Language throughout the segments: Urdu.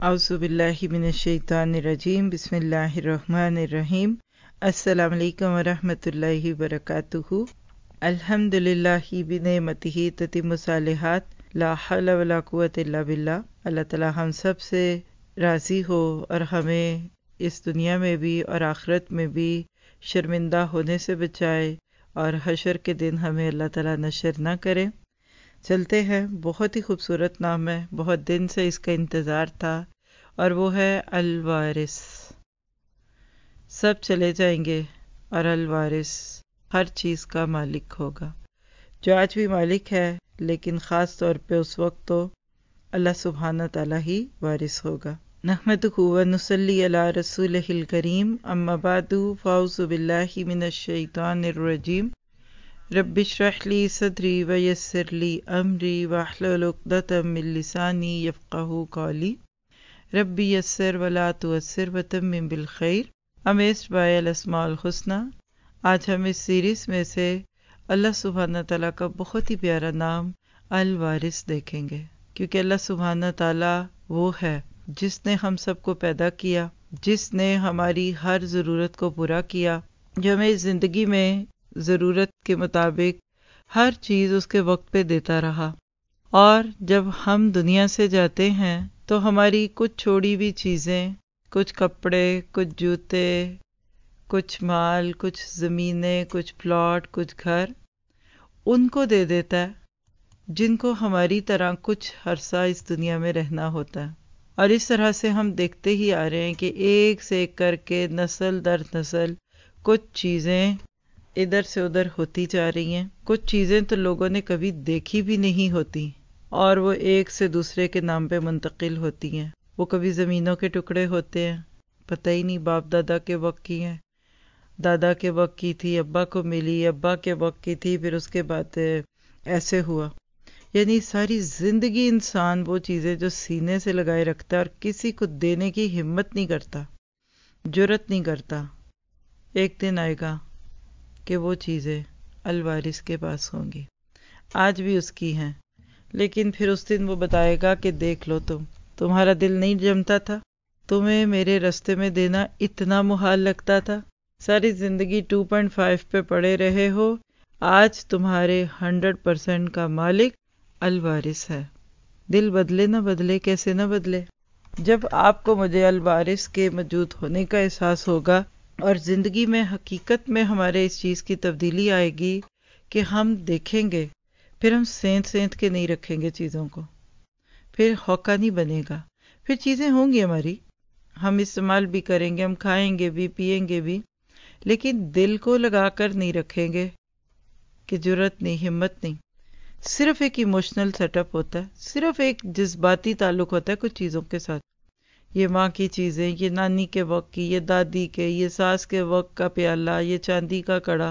औज़ु बिल्लाहि मिनश्शैतानिर्रजीम बिस्मिल्लाहिर्रहमानिर्रहीम। अस्सलामु अलैकुम वरहमतुल्लाहि वबरकातुहू। अल्हम्दुलिल्लाहि बिनेमतिही ततिम्मु सालिहात, ला हौला वला कुव्वता इल्ला बिल्लाह। अल्लाह ताला हम सब से राज़ी हो और हमें इस दुनिया में भी और आखिरत में भी शर्मिंदा होने से बचाए और हशर के दिन हमें अल्लाह ताला नशर ना करे। चलते हैं, बहुत ही खूबसूरत नाम है, बहुत दिन से इसका इंतज़ार था और वो है अल-वारिस। सब चले जाएंगे और अल-वारिस हर चीज़ का मालिक होगा, जो आज भी मालिक है, लेकिन ख़ास तौर पे उस वक्त तो अल्लाह सुब्हाना ताला ही वारिस होगा। नहमदुहु व नुसल्ली अला रसूलिहिल करीम, अम्मा बादु, फ़अऊज़ु बिल्लाहि मिनश्शैतानिर्रजीम। रब्बि इश्रह ली सदरी व यस्सिर ली अमरी वहलुल उक़दतम मिन लिसानी यफ़क़हू क़ौली। रब्बि यस्सिर वला तुअस्सिर व तम्मिम बिल खैर। अमेज़्ड बाय अल अस्माउल हुस्ना। आज हम इस सीरीज़ में से अल्लाह सुब्हाना ताला का बहुत ही प्यारा नाम अल वारिस देखेंगे, क्योंकि अल्लाह सुब्हाना ताला वो है जिसने हम सबको पैदा किया, जिसने हमारी हर ज़रूरत को पूरा किया, जो हमें ज़िंदगी में ज़रूरत के मुताबिक हर चीज़ उसके वक्त पे देता रहा। और जब हम दुनिया से जाते हैं तो हमारी कुछ छोड़ी हुई चीज़ें, कुछ कपड़े, कुछ जूते, कुछ माल, कुछ ज़मीनें, कुछ प्लॉट, कुछ घर उनको दे देता है जिनको हमारी तरह कुछ अरसा इस दुनिया में रहना होता है। और इस तरह से हम देखते ही आ रहे हैं कि एक से एक करके नस्ल दर नस्ल कुछ चीज़ें इधर से उधर होती जा रही हैं। कुछ चीज़ें तो लोगों ने कभी देखी भी नहीं होती और वो एक से दूसरे के नाम पे मुंतकिल होती हैं। वो कभी ज़मीनों के टुकड़े होते हैं, पता ही नहीं बाप दादा के वक्त की हैं, दादा के वक्त की थी, अब्बा को मिली, अब्बा के वक्त की थी, फिर उसके बाद ऐसे हुआ। यानी सारी ज़िंदगी इंसान वो चीज़ें जो सीने से लगाए रखता है और किसी को देने की हिम्मत नहीं करता, जुर्रत नहीं करता, एक दिन आएगा कि वो चीज़ें अल-वारिस के पास होंगी। आज भी उसकी हैं, लेकिन फिर उस दिन वो बताएगा कि देख लो, तुम्हारा दिल नहीं जमता था, तुम्हें मेरे रास्ते में देना इतना मुहाल लगता था, सारी ज़िंदगी 2.5 पे पड़े रहे हो, आज तुम्हारे 100% का मालिक अल-वारिस है। दिल बदले ना बदले, कैसे ना बदले। जब आपको मुझे अल-वारिस के मौजूद होने का एहसास होगा और ज़िंदगी में हकीकत में हमारे इस चीज़ की तब्दीली आएगी कि हम देखेंगे, फिर हम सेंध के नहीं रखेंगे चीज़ों को, फिर हौका नहीं बनेगा, फिर चीज़ें होंगी हमारी, हम इस्तेमाल भी करेंगे, हम खाएंगे भी, पिएंगे भी, लेकिन दिल को लगा कर नहीं रखेंगे कि जुर्रत नहीं, हिम्मत नहीं। सिर्फ एक इमोशनल सेटअप होता है, सिर्फ एक जज्बाती ताल्लुक होता है कुछ चीज़ों के साथ। ये माँ की चीज़ें, ये नानी के वक्त की, ये दादी के, ये सास के वक्त का प्याला, ये चांदी का कड़ा।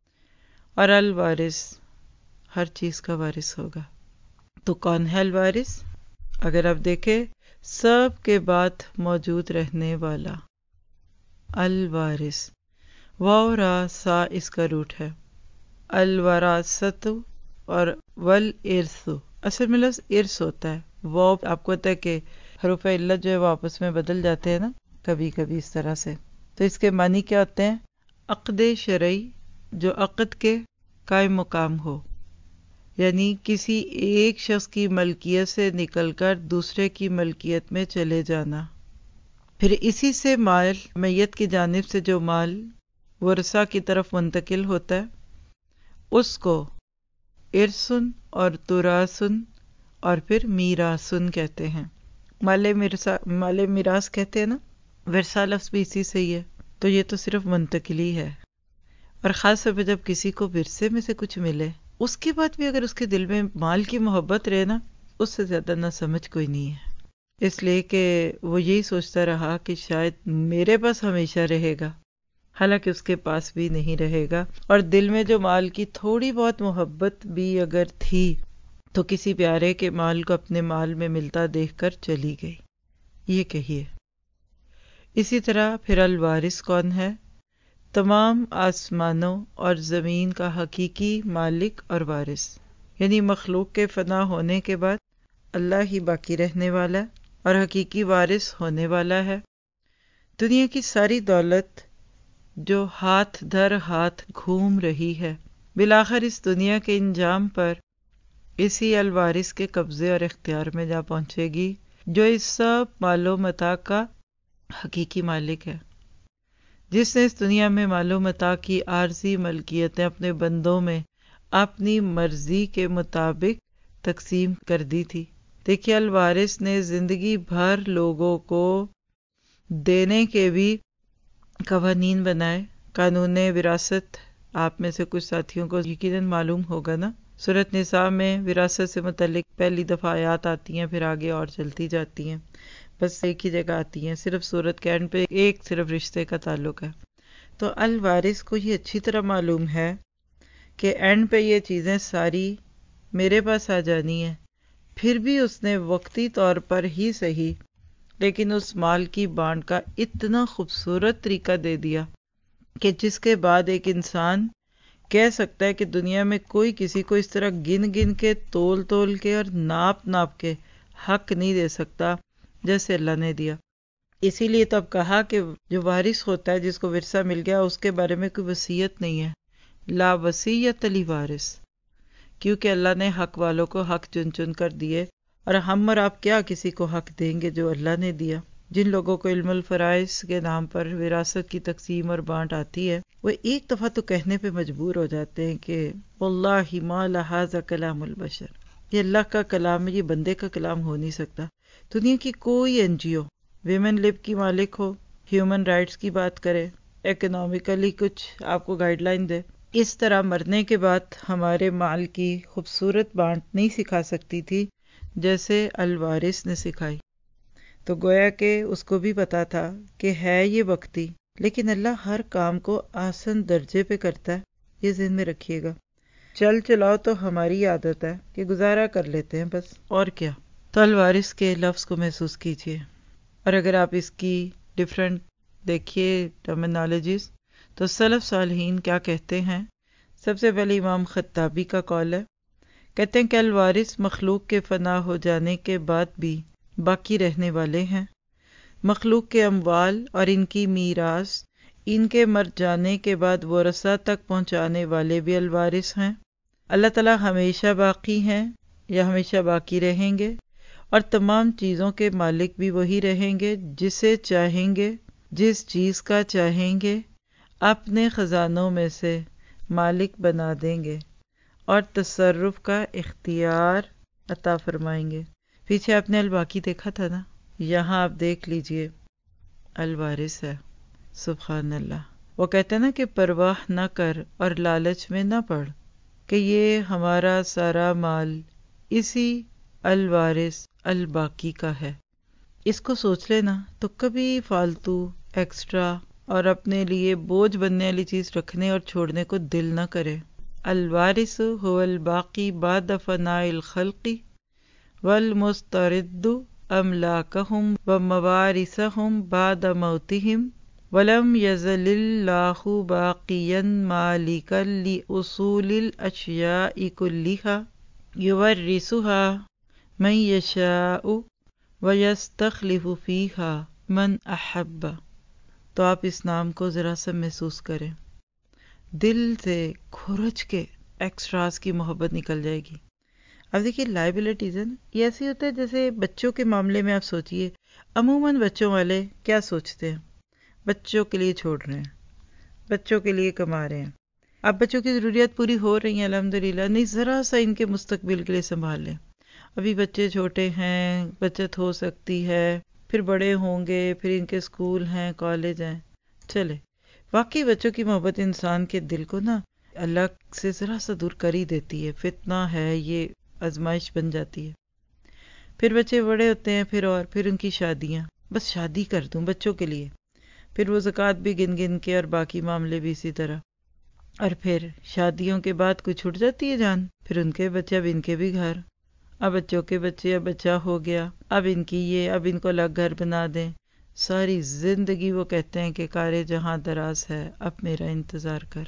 और अल वारिस हर चीज़ का वारिस होगा। तो कौन है अल वारिस? अगर आप देखें, सब के बाद मौजूद रहने वाला अल वारिस। वाव रा सा इसका रूट है। अल वरासतु और वल इर्सु, असल में लफ्ज़ इर्स होता है। वो आपको पता है कि हरूफ इल्लत जो है वो आपस में बदल जाते हैं ना, कभी कभी इस तरह से। तो इसके मानी क्या होते हैं? अक़्द शरई, जो अक़्द के कायम मुकाम हो, यानी किसी एक शख्स की मलकियत से निकलकर दूसरे की मलकियत में चले जाना। फिर इसी से माल, मैयत की जानिब से जो माल वरसा की तरफ मुंतकिल होता है, उसको इरसुन और तुरासुन और फिर मीरासुन कहते हैं। माले मिरास कहते हैं ना, विरसा लफ्ज़ भी इसी से ही है। तो ये तो सिर्फ मुंतकिली है। और ख़ास तौर पर जब किसी को विरसे में से कुछ मिले, उसके बाद भी अगर उसके दिल में माल की मोहब्बत रहे ना, उससे ज़्यादा ना समझ कोई नहीं है। इसलिए कि वो यही सोचता रहा कि शायद मेरे पास हमेशा रहेगा, हालांकि उसके पास भी नहीं रहेगा। और दिल में जो माल की थोड़ी बहुत मोहब्बत भी अगर थी, तो किसी प्यारे के माल को अपने माल में मिलता देखकर चली गई। ये कहिए। इसी तरह फिर अल वारिस कौन है? तमाम आसमानों और ज़मीन का हकीकी मालिक और वारिस, यानी मखलूक के फना होने के बाद अल्लाह ही बाकी रहने वाला है اور حقیقی وارث ہونے والا ہے۔ دنیا کی ساری دولت جو ہاتھ در ہاتھ گھوم رہی ہے، بالآخر اس دنیا کے انجام پر اسی الوارث کے قبضے اور اختیار میں جا پہنچے گی، جو اس سب مال و متاع کا حقیقی مالک ہے، جس نے اس دنیا میں مال و متاع کی عارضی ملکیتیں اپنے بندوں میں اپنی مرضی کے مطابق تقسیم کر دی تھی۔ دیکھیے، الوارث نے زندگی بھر لوگوں کو دینے کے بھی قوانین بنائے۔ قانون وراثت آپ میں سے کچھ ساتھیوں کو یقیناً معلوم ہوگا نا، سورۃ نساء میں وراثت سے متعلق پہلی دفعہ آیات آتی ہیں، پھر آگے اور چلتی جاتی ہیں، بس ایک ہی جگہ آتی ہیں، صرف سورت کے اینڈ پہ ایک صرف رشتے کا تعلق ہے۔ تو الوارث کو یہ اچھی طرح معلوم ہے کہ اینڈ پہ یہ چیزیں ساری میرے پاس آ جانی ہیں، پھر بھی اس نے وقتی طور پر ہی صحیح لیکن اس مال کی بانٹ کا اتنا خوبصورت طریقہ دے دیا کہ جس کے بعد ایک انسان کہہ سکتا ہے کہ دنیا میں کوئی کسی کو اس طرح گن گن کے تول کے اور ناپ ناپ کے حق نہیں دے سکتا جیسے اللہ نے دیا۔ اسی لیے تو اب کہا کہ جو وارث ہوتا ہے، جس کو ورثہ مل گیا، اس کے بارے میں کوئی وصیت نہیں ہے، لا وصیت لوارث، کیونکہ اللہ نے حق والوں کو حق چن چن کر دیے، اور ہم اور آپ کیا کسی کو حق دیں گے جو اللہ نے دیا؟ جن لوگوں کو علم الفرائض کے نام پر وراثت کی تقسیم اور بانٹ آتی ہے، وہ ایک دفعہ تو کہنے پہ مجبور ہو جاتے ہیں کہ واللہ ما لہذا کلام البشر، یہ اللہ کا کلام ہے، یہ بندے کا کلام ہو نہیں سکتا۔ دنیا کی کوئی NGO ویمن لب کی مالک ہو، ہیومن رائٹس کی بات کرے، اکنامکلی کچھ آپ کو گائیڈ لائن دے، اس طرح مرنے کے بعد ہمارے مال کی خوبصورت بانٹ نہیں سکھا سکتی تھی جیسے الوارث نے سکھائی۔ تو گویا کہ اس کو بھی پتا تھا کہ ہے یہ وقتی، لیکن اللہ ہر کام کو آسن درجے پہ کرتا ہے، یہ ذہن میں رکھیے گا۔ چل چلاؤ تو ہماری عادت ہے کہ گزارا کر لیتے ہیں بس، اور کیا۔ تو الوارث کے لفظ کو محسوس کیجئے، اور اگر آپ اس کی ڈیفرنٹ دیکھیے ٹرمینالوجیز تو سلف صالحین کیا کہتے ہیں۔ سب سے پہلے امام خطابی کا قول ہے، کہتے ہیں کہ الوارث مخلوق کے فنا ہو جانے کے بعد بھی باقی رہنے والے ہیں۔ مخلوق کے اموال اور ان کی میراث ان کے مر جانے کے بعد ورثہ تک پہنچانے والے بھی الوارث ہیں۔ اللہ تعالیٰ ہمیشہ باقی ہیں یا ہمیشہ باقی رہیں گے، اور تمام چیزوں کے مالک بھی وہی رہیں گے، جسے چاہیں گے، جس چیز کا چاہیں گے اپنے خزانوں میں سے مالک بنا دیں گے اور تصرف کا اختیار عطا فرمائیں گے۔ پیچھے آپ نے الباقی دیکھا تھا نا، یہاں آپ دیکھ لیجئے الوارث ہے۔ سبحان اللہ۔ وہ کہتے ہیں نا کہ پرواہ نہ کر اور لالچ میں نہ پڑ، کہ یہ ہمارا سارا مال اسی الوارث الباقی کا ہے۔ اس کو سوچ لینا تو کبھی فالتو ایکسٹرا اور اپنے لیے بوجھ بننے والی چیز رکھنے اور چھوڑنے کو دل نہ کرے۔ الوارث هو الباقی بعد فناء الخلق والمسترد املاکهم وموارثهم بعد موتهم ولم يزل الله باقيا مالكا لأصول الأشياء كلها يورثها من يشاء ويستخلف فيها من أحب۔ تو آپ اس نام کو ذرا سا محسوس کریں، دل سے کھرچ کے ایکسٹراز کی محبت نکل جائے گی۔ اب دیکھیے لائبلٹیز ہے نا، یہ ایسی ہوتا ہے جیسے بچوں کے معاملے میں آپ سوچئے، عموماً بچوں والے کیا سوچتے ہیں؟ بچوں کے لیے چھوڑ رہے ہیں، بچوں کے لیے کما رہے ہیں، اب بچوں کی ضروریات پوری ہو رہی ہیں الحمدللہ، نہیں ذرا سا ان کے مستقبل کے لیے سنبھال لیں۔ ابھی بچے چھوٹے ہیں، بچت ہو سکتی ہے، پھر بڑے ہوں گے، پھر ان کے اسکول ہیں، کالج ہیں، چلے۔ واقعی بچوں کی محبت انسان کے دل کو نا اللہ سے ذرا سا دور کر ہی دیتی ہے، فتنہ ہے، یہ آزمائش بن جاتی ہے۔ پھر بچے بڑے ہوتے ہیں، پھر ان کی شادیاں، بس شادی کر دوں بچوں کے لیے، پھر وہ زکوٰۃ بھی گن گن کے اور باقی معاملے بھی اسی طرح، اور پھر شادیوں کے بعد کوئی چھٹ جاتی ہے جان، پھر ان کے بچے، اب ان کے بھی گھر، اب بچوں کے بچے، اب بچہ ہو گیا، اب ان کی یہ، اب ان کو الگ گھر بنا دیں۔ ساری زندگی وہ کہتے ہیں کہ کار جہاں دراز ہے، اب میرا انتظار کر۔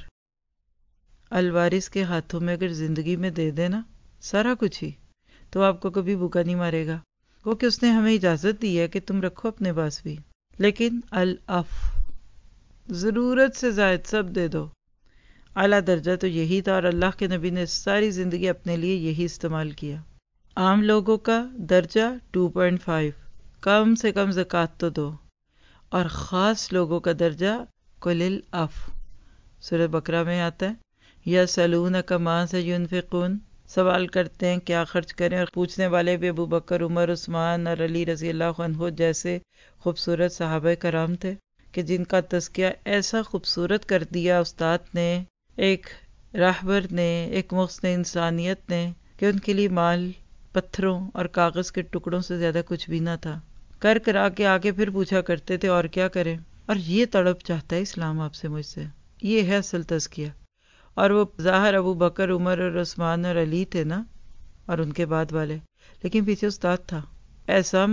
الوارث کے ہاتھوں میں اگر زندگی میں دے دینا سارا کچھ ہی، تو آپ کو کبھی بھوکا نہیں مارے گا، وہ کہ اس نے ہمیں اجازت دی ہے کہ تم رکھو اپنے پاس بھی، لیکن العف، ضرورت سے زائد سب دے دو۔ اعلیٰ درجہ تو یہی تھا، اور اللہ کے نبی نے ساری زندگی اپنے لیے یہی استعمال کیا۔ عام لوگوں کا درجہ 2.5، کم سے کم زکوٰۃ تو دو، اور خاص لوگوں کا درجہ قل العف۔ سورہ بقرہ میں آتا ہے یسألونک ماذا ینفقون، سوال کرتے ہیں کیا خرچ کریں، اور پوچھنے والے بھی ابو بکر، عمر، عثمان اور علی رضی اللہ عنہ جیسے خوبصورت صحابہ کرام تھے کہ جن کا تزکیہ ایسا خوبصورت کر دیا استاد نے، ایک راہبر نے، ایک محسن انسانیت نے، کہ ان کے لیے مال پتھروں اور کاغذ کے ٹکڑوں سے زیادہ کچھ بھی نہ تھا۔ کر کرا کے آگے پھر پوچھا کرتے تھے اور کیا کریں، اور یہ تڑپ چاہتا ہے اسلام آپ سے، مجھ سے۔ یہ ہے اصل تزکیہ۔ اور وہ ظاہر ابو بکر، عمر اور عثمان اور علی تھے نا، اور ان کے بعد والے، لیکن پیچھے استاد تھا، ایسا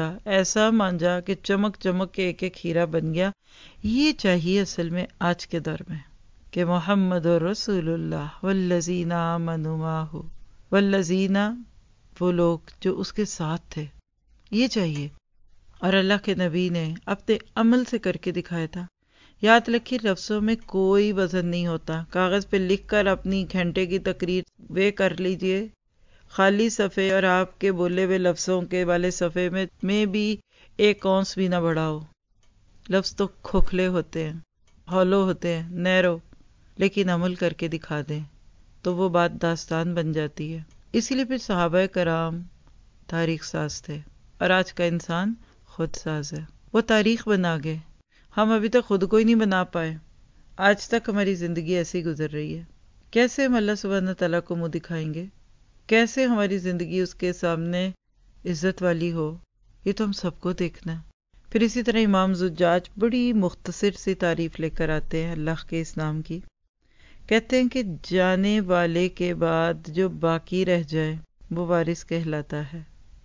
مانجا کہ چمک چمک کے ایک ایک ہیرا بن گیا۔ یہ چاہیے اصل میں آج کے دور میں کہ محمد رسول اللہ والذین آمنوا معہ، والذین، وہ لوگ جو اس کے ساتھ تھے، یہ چاہیے۔ اور اللہ کے نبی نے اپنے عمل سے کر کے دکھایا تھا۔ یاد رکھیے لفظوں میں کوئی وزن نہیں ہوتا، کاغذ پہ لکھ کر اپنی گھنٹے کی تقریر وہ کر لیجئے، خالی صفحے اور آپ کے بولے ہوئے لفظوں کے والے صفحے میں بھی ایک اونس بھی نہ بڑھاؤ۔ لفظ تو کھوکھلے ہوتے ہیں، ہولو ہوتے ہیں، نیرو، لیکن عمل کر کے دکھا دیں تو وہ بات داستان بن جاتی ہے۔ اسی لیے پھر صحابہ کرام تاریخ ساز تھے، اور آج کا انسان خود ساز ہے، وہ تاریخ بنا گئے، ہم ابھی تک خود کو ہی نہیں بنا پائے۔ آج تک ہماری زندگی ایسی گزر رہی ہے، کیسے ہم اللہ سبحانہ تعالیٰ کو منہ دکھائیں گے، کیسے ہماری زندگی اس کے سامنے عزت والی ہو، یہ تو ہم سب کو دیکھنا ہے۔ پھر اسی طرح امام زجاج بڑی مختصر سی تعریف لے کر آتے ہیں اللہ کے اس نام کی، کہتے ہیں کہ جانے والے کے بعد جو باقی رہ جائے وہ وارث کہلاتا ہے۔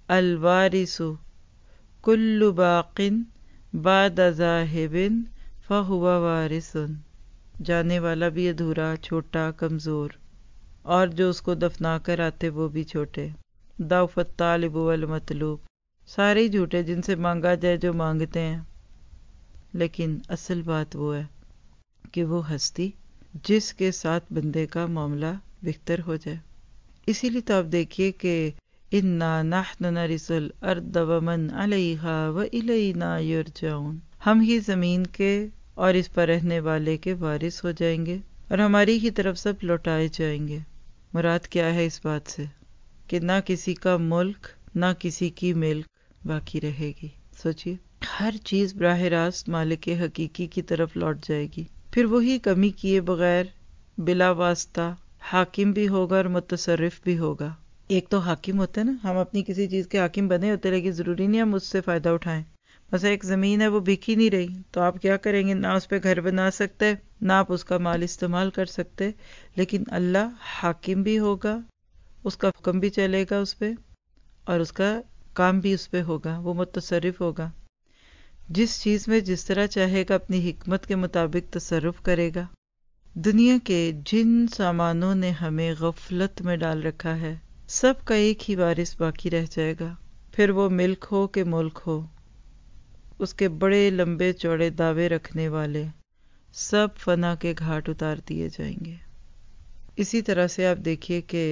الوارث کل باق بعد ذاہب فہو وارث، جانے والا بھی ادھورا، چھوٹا، کمزور، اور جو اس کو دفنا کر آتے وہ بھی چھوٹے۔ ضعف الطالب والمطلوب، سارے ہی جھوٹے، جن سے مانگا جائے جو مانگتے ہیں، لیکن اصل بات وہ ہے کہ وہ ہستی جس کے ساتھ بندے کا معاملہ بہتر ہو جائے۔ اسی لیے تو آپ دیکھیے کہ انا نحن نرث الارض ومن علیہا والینا یرجعون، ہم ہی زمین کے اور اس پر رہنے والے کے وارث ہو جائیں گے، اور ہماری ہی طرف سب لوٹائے جائیں گے۔ مراد کیا ہے اس بات سے کہ نہ کسی کا ملک نہ کسی کی ملک باقی رہے گی۔ سوچیے، ہر چیز براہ راست مالک حقیقی کی طرف لوٹ جائے گی، پھر وہی کمی کیے بغیر بلا واسطہ حاکم بھی ہوگا اور متصرف بھی ہوگا۔ ایک تو حاکم ہوتا ہے نا، ہم اپنی کسی چیز کے حاکم بنے ہوتے، لیکن ضروری نہیں ہم اس سے فائدہ اٹھائیں۔ بس ایک زمین ہے وہ بک ہی نہیں رہی، تو آپ کیا کریں گے؟ نہ اس پہ گھر بنا سکتے، نہ آپ اس کا مال استعمال کر سکتے، لیکن اللہ حاکم بھی ہوگا، اس کا حکم بھی چلے گا اس پہ، اور اس کا کام بھی اس پہ ہوگا، وہ متصرف ہوگا، جس چیز میں جس طرح چاہے گا اپنی حکمت کے مطابق تصرف کرے گا۔ دنیا کے جن سامانوں نے ہمیں غفلت میں ڈال رکھا ہے، سب کا ایک ہی وارث باقی رہ جائے گا، پھر وہ ملک ہو کہ ملک ہو، اس کے بڑے لمبے چوڑے دعوے رکھنے والے سب فنا کے گھاٹ اتار دیے جائیں گے۔ اسی طرح سے آپ دیکھیے کہ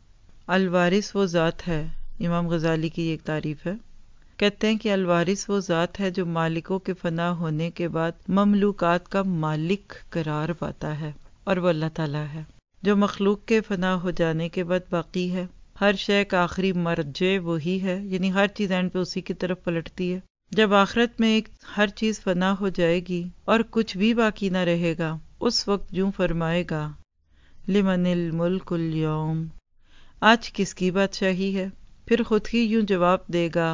الوارث وہ ذات ہے، امام غزالی کی ایک تعریف ہے، کہتے ہیں کہ الوارث وہ ذات ہے جو مالکوں کے فنا ہونے کے بعد مملوکات کا مالک قرار پاتا ہے، اور وہ اللہ تعالیٰ ہے جو مخلوق کے فنا ہو جانے کے بعد باقی ہے۔ ہر شے کا آخری مرجع وہی ہے، یعنی ہر چیز اینڈ پہ اسی کی طرف پلٹتی ہے۔ جب آخرت میں ہر چیز فنا ہو جائے گی اور کچھ بھی باقی نہ رہے گا، اس وقت یوں فرمائے گا لمن الملک اليوم، آج کس کی بادشاہی ہے؟ پھر خود ہی یوں جواب دے گا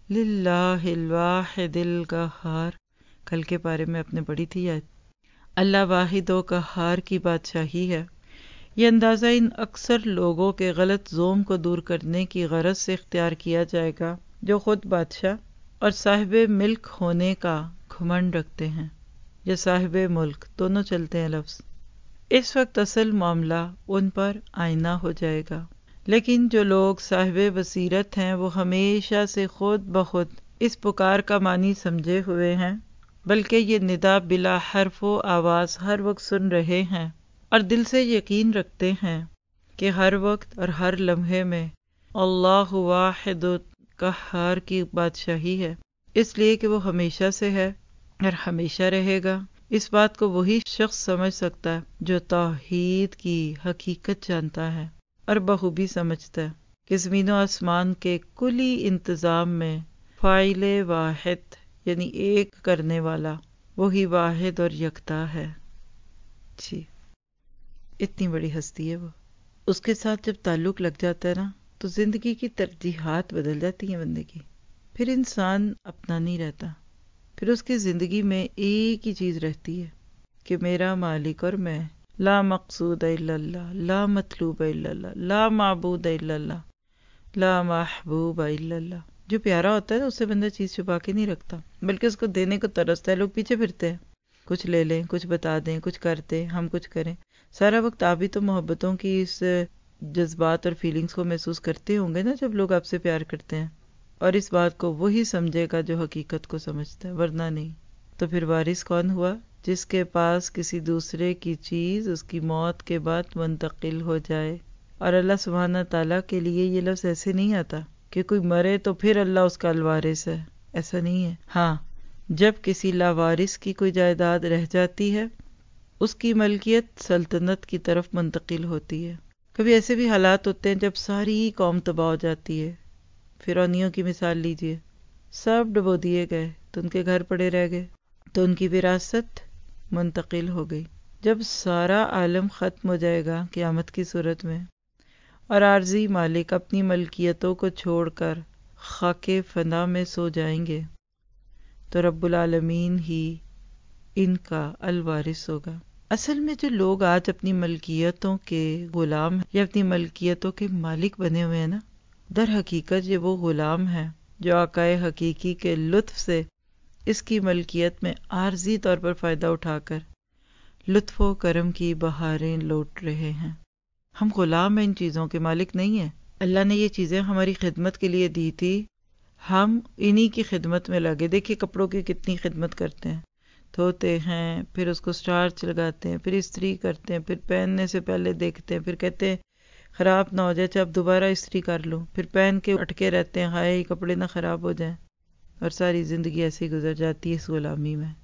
للہ الواحد القہار، کل کے بارے میں آپ نے پڑھی تھی آیت، اللہ واحد و قہار کی بادشاہی ہے۔ یہ اندازہ ان اکثر لوگوں کے غلط زوم کو دور کرنے کی غرض سے اختیار کیا جائے گا جو خود بادشاہ اور صاحب ملک ہونے کا گھمنڈ رکھتے ہیں، یا صاحب ملک، دونوں چلتے ہیں لفظ۔ اس وقت اصل معاملہ ان پر آئینہ ہو جائے گا، لیکن جو لوگ صاحب بصیرت ہیں وہ ہمیشہ سے خود بخود اس پکار کا معنی سمجھے ہوئے ہیں، بلکہ یہ ندا بلا حرف و آواز ہر وقت سن رہے ہیں اور دل سے یقین رکھتے ہیں کہ ہر وقت اور ہر لمحے میں اللہ واحد قہار کی بادشاہی ہے، اس لیے کہ وہ ہمیشہ سے ہے اور ہمیشہ رہے گا۔ اس بات کو وہی شخص سمجھ سکتا ہے جو توحید کی حقیقت جانتا ہے اور بخوبی سمجھتا ہے کہ زمین و آسمان کے کلی انتظام میں فاعل واحد یعنی ایک کرنے والا وہی واحد اور یکتا ہے۔ جی، اتنی بڑی ہستی ہے وہ، اس کے ساتھ جب تعلق لگ جاتا ہے نا تو زندگی کی ترجیحات بدل جاتی ہیں بندے کی، پھر انسان اپنا نہیں رہتا، پھر اس کی زندگی میں ایک ہی چیز رہتی ہے کہ میرا مالک اور میں، لا مقصود الا اللہ، لا مطلوب الا اللہ، لا معبود الا اللہ، لا محبوب الا اللہ۔ جو پیارا ہوتا ہے اس سے بندہ چیز چھپا کے نہیں رکھتا، بلکہ اس کو دینے کو ترستا ہے۔ لوگ پیچھے پھرتے ہیں، کچھ لے لیں، کچھ بتا دیں، کچھ کرتے، ہم کچھ کریں۔ سارا وقت آپ بھی تو محبتوں کی اس جذبات اور فیلنگز کو محسوس کرتے ہوں گے نا جب لوگ آپ سے پیار کرتے ہیں، اور اس بات کو وہی سمجھے گا جو حقیقت کو سمجھتا ہے، ورنہ نہیں۔ تو پھر وارث کون ہوا؟ جس کے پاس کسی دوسرے کی چیز اس کی موت کے بعد منتقل ہو جائے۔ اور اللہ سبحانہ تعالیٰ کے لیے یہ لفظ ایسے نہیں آتا کہ کوئی مرے تو پھر اللہ اس کا الوارث ہے، ایسا نہیں ہے۔ ہاں، جب کسی لاوارث کی کوئی جائیداد رہ جاتی ہے اس کی ملکیت سلطنت کی طرف منتقل ہوتی ہے۔ کبھی ایسے بھی حالات ہوتے ہیں جب ساری قوم تباہ ہو جاتی ہے، فرعونیوں کی مثال لیجئے، سب ڈبو دیے گئے تو ان کے گھر پڑے رہ گئے، تو ان کی وراثت منتقل ہو گئی۔ جب سارا عالم ختم ہو جائے گا قیامت کی صورت میں اور عارضی مالک اپنی ملکیتوں کو چھوڑ کر خاک فنا میں سو جائیں گے تو رب العالمین ہی ان کا الوارث ہوگا۔ اصل میں جو لوگ آج اپنی ملکیتوں کے غلام یا اپنی ملکیتوں کے مالک بنے ہوئے ہیں نا، در حقیقت یہ وہ غلام ہیں جو آقائے حقیقی کے لطف سے اس کی ملکیت میں عارضی طور پر فائدہ اٹھا کر لطف و کرم کی بہاریں لوٹ رہے ہیں۔ ہم غلام ہیں، ان چیزوں کے مالک نہیں ہیں۔ اللہ نے یہ چیزیں ہماری خدمت کے لیے دی تھی، ہم انہی کی خدمت میں لگے۔ دیکھیے کپڑوں کی کتنی خدمت کرتے ہیں، دھوتے ہیں، پھر اس کو سٹارچ لگاتے ہیں، پھر استری کرتے ہیں، پھر پہننے سے پہلے دیکھتے ہیں، پھر کہتے ہیں خراب نہ ہو جائے، اچھا اب دوبارہ استری کر لوں، پھر پہن کے اٹکے رہتے ہیں، ہائے یہ کپڑے نہ خراب ہو جائیں، اور ساری زندگی ایسے ہی گزر جاتی ہے اس غلامی میں۔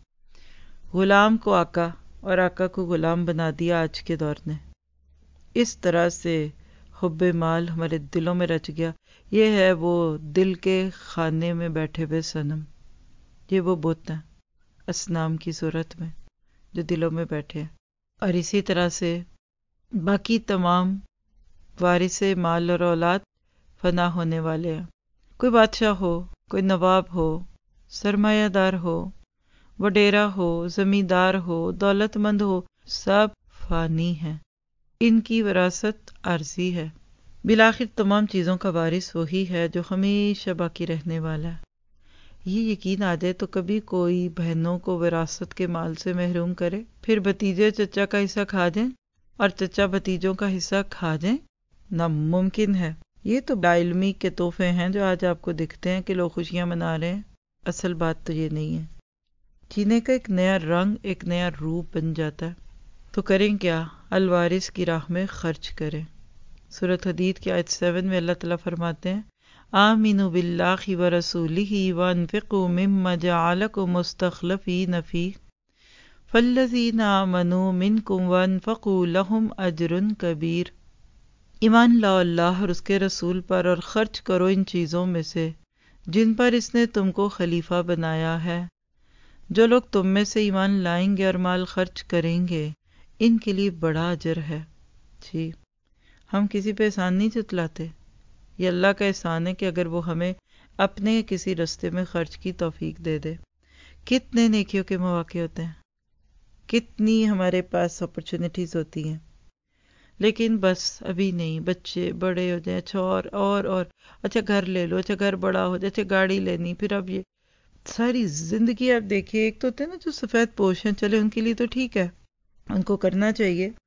غلام کو آقا اور آقا کو غلام بنا دیا آج کے دور نے۔ اس طرح سے حب مال ہمارے دلوں میں رچ گیا۔ یہ ہے وہ دل کے خانے میں بیٹھے ہوئے صنم، یہ وہ بت ہیں اصنام کی صورت میں جو دلوں میں بیٹھے ہیں۔ اور اسی طرح سے باقی تمام وارث مال اور اولاد فنا ہونے والے ہیں۔ کوئی بادشاہ ہو، کوئی نواب ہو، سرمایہ دار ہو، وڈیرا ہو، زمیندار ہو، دولت مند ہو، سب فانی ہیں، ان کی وراثت عارضی ہے۔ بالآخر تمام چیزوں کا وارث وہی ہے جو ہمیشہ باقی رہنے والا ہے۔ یہ یقین آ جائے تو کبھی کوئی بہنوں کو وراثت کے مال سے محروم کرے، پھر بھتیجے چچا کا حصہ کھا جائیں اور چچا بھتیجوں کا حصہ کھا جائیں؟ ناممکن ہے۔ یہ تو علمی کے تحفے ہیں جو آج آپ کو دکھتے ہیں کہ لوگ خوشیاں منا رہے ہیں، اصل بات تو یہ نہیں ہے۔ جینے کا ایک نیا رنگ، ایک نیا روپ بن جاتا ہے، تو کریں کیا؟ الوارث کی راہ میں خرچ کریں۔ سورۃ حدید کی آیت 7 میں اللہ تعالیٰ فرماتے ہیں آمنوا باللہ ورسولہ وانفقوا مما جعلکم مستخلفین فیہ فالذین آمنوا منکم وانفقوا لہم اجر کبیر۔ ایمان لاؤ اللہ اور اس کے رسول پر اور خرچ کرو ان چیزوں میں سے جن پر اس نے تم کو خلیفہ بنایا ہے۔ جو لوگ تم میں سے ایمان لائیں گے اور مال خرچ کریں گے ان کے لیے بڑا اجر ہے۔ جی، ہم کسی پہ احسان نہیں جتلاتے، یہ اللہ کا احسان ہے کہ اگر وہ ہمیں اپنے کسی رستے میں خرچ کی توفیق دے دے۔ کتنے نیکیوں کے مواقع ہوتے ہیں، کتنی ہمارے پاس اپرچونٹیز ہوتی ہیں، لیکن بس ابھی نہیں، بچے بڑے ہو جائیں، اچھا اور اچھا گھر لے لو، اچھا گھر بڑا ہو جائے، اچھا گاڑی لینی، پھر اب یہ ساری زندگی آپ دیکھیے۔ ایک تو ہوتے ہیں نا جو سفید پوش ہیں، چلے ان کے لیے تو ٹھیک ہے، ان کو کرنا چاہیے،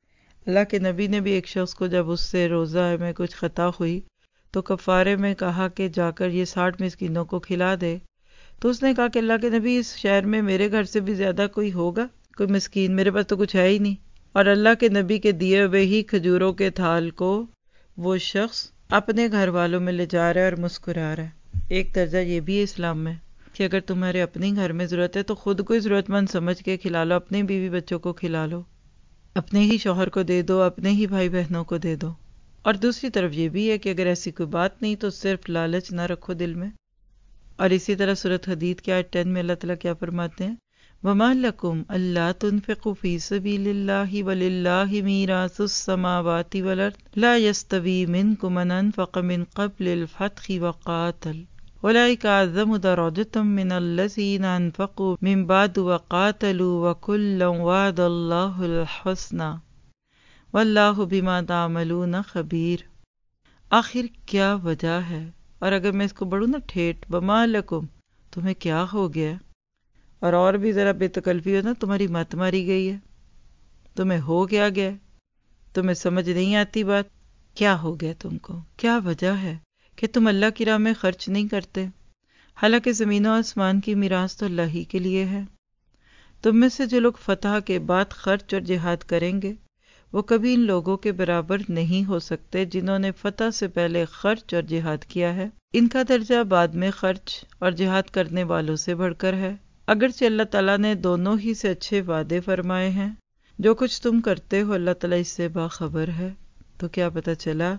اللہ کے نبی نے بھی ایک شخص کو جب اس سے روزہ میں کچھ خطا ہوئی تو کفارے میں کہا کہ جا کر یہ 60 مسکینوں کو کھلا دے، تو اس نے کہا کہ اللہ کے نبی اس شہر میں میرے گھر سے بھی زیادہ کوئی ہوگا کوئی مسکین؟ میرے پاس تو کچھ ہے ہی نہیں۔ اور اللہ کے نبی کے دیے ہوئے ہی کھجوروں کے تھال کو وہ شخص اپنے گھر والوں میں لے جا رہا ہے اور مسکرا رہا ہے۔ ایک درجہ یہ بھی ہے اسلام میں کہ اگر تمہارے اپنے گھر میں ضرورت ہے تو خود کو ضرورت مند سمجھ کے کھلا لو، اپنے بیوی بچوں کو کھلا لو، اپنے ہی شوہر کو دے دو، اپنے ہی بھائی بہنوں کو دے دو۔ اور دوسری طرف یہ بھی ہے کہ اگر ایسی کوئی بات نہیں تو صرف لالچ نہ رکھو دل میں۔ اور اسی طرح سورۃ حدید کے آیت 10 میں اللہ تعالیٰ کیا فرماتے ہیں؟ وَمَا لَكُمْ أَلَّا تُنْفِقُوا فِي سَبِيلِ اللَّهِ وَلِلَّهِ مِيرَاثُ السَّمَاوَاتِ وَالْأَرْضِ لَا يَسْتَوِي مِنْكُمْ مَنْ أَنْفَقَ مِنْ قَبْلِ الْفَتْحِ وَقَاتَلَ أُولَئِكَ أَعْظَمُ دَرَجَةً مِنَ الَّذِينَ أَنْفَقُوا مِنْ بَعْدُ وَقَاتَلُوا وَكُلًّا وَعَدَ اللَّهُ الْحُسْنَى وَاللَّهُ بِمَا تَعْمَلُونَ خَبِيرٌ۔ آخر کیا وجہ ہے؟ اور اگر میں اس کو بڑھوں نا ٹھیٹ، وَمَا لَكُمْ، تمہیں کیا ہو گیا؟ اور بھی ذرا بے تکلفی ہو نا، تمہاری مت ماری گئی ہے، تمہیں ہو کیا گیا؟ تمہیں سمجھ نہیں آتی بات؟ کیا ہو گیا تم کو؟ کیا وجہ ہے کہ تم اللہ کی راہ میں خرچ نہیں کرتے؟ حالانکہ زمین و آسمان کی میراث تو اللہ ہی کے لیے ہے۔ تم میں سے جو لوگ فتح کے بعد خرچ اور جہاد کریں گے وہ کبھی ان لوگوں کے برابر نہیں ہو سکتے جنہوں نے فتح سے پہلے خرچ اور جہاد کیا ہے۔ ان کا درجہ بعد میں خرچ اور جہاد کرنے والوں سے بڑھ کر ہے، اگرچہ اللہ تعالیٰ نے دونوں ہی سے اچھے وعدے فرمائے ہیں۔ جو کچھ تم کرتے ہو اللہ تعالیٰ اس سے باخبر ہے۔ تو کیا پتہ چلا؟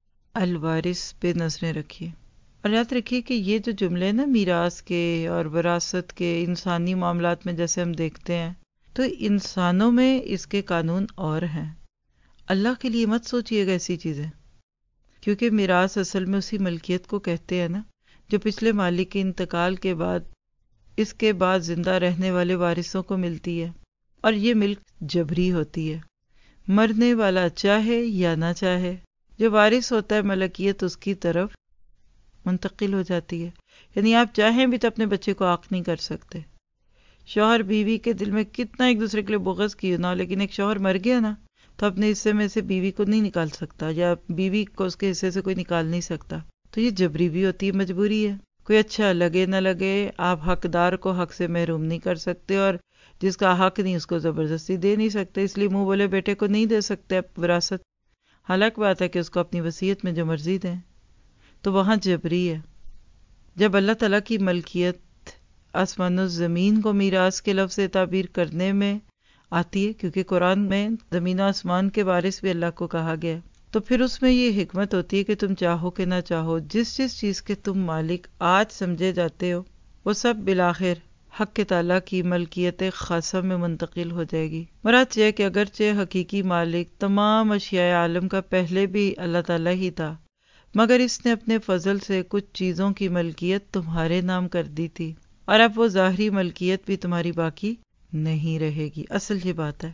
الوارث پہ نظریں رکھیے، اور یاد رکھیے کہ یہ جو جملے نا میراث کے اور وراثت کے انسانی معاملات میں جیسے ہم دیکھتے ہیں تو انسانوں میں اس کے قانون اور ہیں۔ اللہ کے لیے مت سوچیے گا ایسی چیزیں، کیونکہ میراث اصل میں اسی ملکیت کو کہتے ہیں نا جو پچھلے مالک کے انتقال کے بعد اس کے بعد زندہ رہنے والے وارثوں کو ملتی ہے، اور یہ ملک جبری ہوتی ہے، مرنے والا چاہے یا نہ چاہے، جو وارث ہوتا ہے ملکیت اس کی طرف منتقل ہو جاتی ہے۔ یعنی آپ چاہیں بھی تو اپنے بچے کو عاق نہیں کر سکتے۔ شوہر بیوی کے دل میں کتنا ایک دوسرے کے لیے بغض کیوں نہ ہو، لیکن ایک شوہر مر گیا نا تو اپنے حصے میں سے بیوی کو نہیں نکال سکتا، یا بیوی کو اس کے حصے سے کوئی نکال نہیں سکتا۔ تو یہ جبری بھی ہوتی ہے، مجبوری ہے۔ کوئی اچھا لگے نہ لگے، آپ حقدار کو حق سے محروم نہیں کر سکتے، اور جس کا حق نہیں اس کو زبردستی دے نہیں سکتے، اس لیے منہ بولے بیٹے کو نہیں دے سکتے وراثت۔ حالانکہ بات ہے کہ اس کو اپنی وصیت میں جو مرضی دیں، تو وہاں جبری ہے۔ جب اللہ تعالیٰ کی ملکیت آسمان و زمین کو میراث کے لفظ سے تعبیر کرنے میں آتی ہے، کیونکہ قرآن میں زمین و آسمان کے وارث بھی اللہ کو کہا گیا ہے، تو پھر اس میں یہ حکمت ہوتی ہے کہ تم چاہو کہ نہ چاہو جس چیز کے تم مالک آج سمجھے جاتے ہو وہ سب بالآخر حق تعالیٰ کی ملکیت خاصہ میں منتقل ہو جائے گی۔ مراد یہ ہے کہ اگرچہ حقیقی مالک تمام اشیاء عالم کا پہلے بھی اللہ تعالیٰ ہی تھا، مگر اس نے اپنے فضل سے کچھ چیزوں کی ملکیت تمہارے نام کر دی تھی، اور اب وہ ظاہری ملکیت بھی تمہاری باقی نہیں رہے گی۔ اصل یہ بات ہے،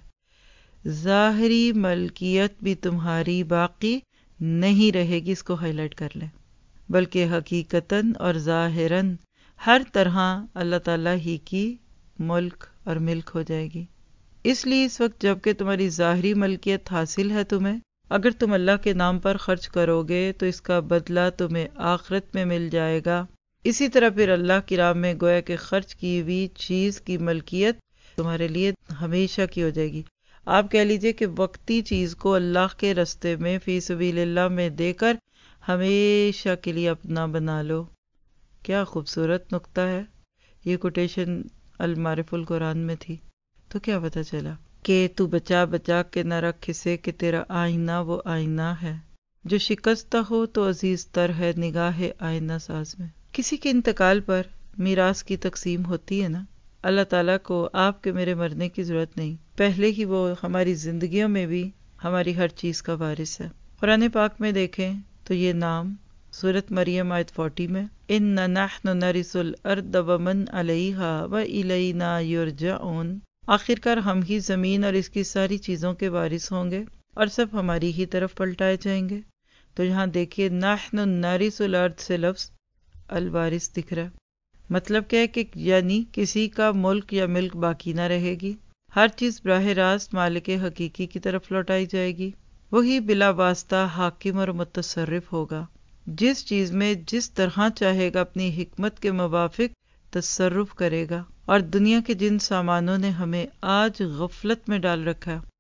ظاہری ملکیت بھی تمہاری باقی نہیں رہے گی، اس کو ہائی لائٹ کر لیں، بلکہ حقیقتاً اور ظاہراً ہر طرح اللہ تعالیٰ ہی کی ملک اور ملک ہو جائے گی۔ اس لیے اس وقت جب کہ تمہاری ظاہری ملکیت حاصل ہے تمہیں، اگر تم اللہ کے نام پر خرچ کرو گے تو اس کا بدلہ تمہیں آخرت میں مل جائے گا۔ اسی طرح پھر اللہ کی راہ میں گویا کہ خرچ کی ہوئی چیز کی ملکیت تمہارے لیے ہمیشہ کی ہو جائے گی۔ آپ کہہ لیجئے کہ وقتی چیز کو اللہ کے رستے میں فی سبیل اللہ میں دے کر ہمیشہ کے لیے اپنا بنا لو۔ کیا خوبصورت نقطہ ہے، یہ کوٹیشن المعارف القرآن میں تھی۔ تو کیا پتہ چلا کہ تو بچا بچا کے نہ رکھ اسے کہ تیرا آئینہ وہ آئینہ ہے، جو شکستہ ہو تو عزیز تر ہے نگاہ آئینہ ساز میں۔ کسی کے انتقال پر میراث کی تقسیم ہوتی ہے نا، اللہ تعالیٰ کو آپ کے میرے مرنے کی ضرورت نہیں، پہلے ہی وہ ہماری زندگیوں میں بھی ہماری ہر چیز کا وارث ہے۔ قرآن پاک میں دیکھیں تو یہ نام سورۃ مریم آیت 40 میں اِنَّ نَحْنُ نَرِثُ الْأَرْضَ وَمَنْ عَلَيْهَا وَإِلَيْنَا يُرْجَعُونَ، آخرکار ہم ہی زمین اور اس کی ساری چیزوں کے وارث ہوں گے اور سب ہماری ہی طرف پلٹائے جائیں گے۔ تو یہاں دیکھیے نحن نرث الارض سے لفظ الوارث دکھ رہا ہے۔ مطلب کیا ہے کہ یعنی کسی کا ملک یا ملک باقی نہ رہے گی، ہر چیز براہ راست مالک حقیقی کی طرف لوٹائی جائے گی، وہی بلا واسطہ حاکم اور متصرف ہوگا، جس چیز میں جس طرح چاہے گا اپنی حکمت کے موافق تصرف کرے گا۔ اور دنیا کے جن سامانوں نے ہمیں آج غفلت میں ڈال رکھا ہے،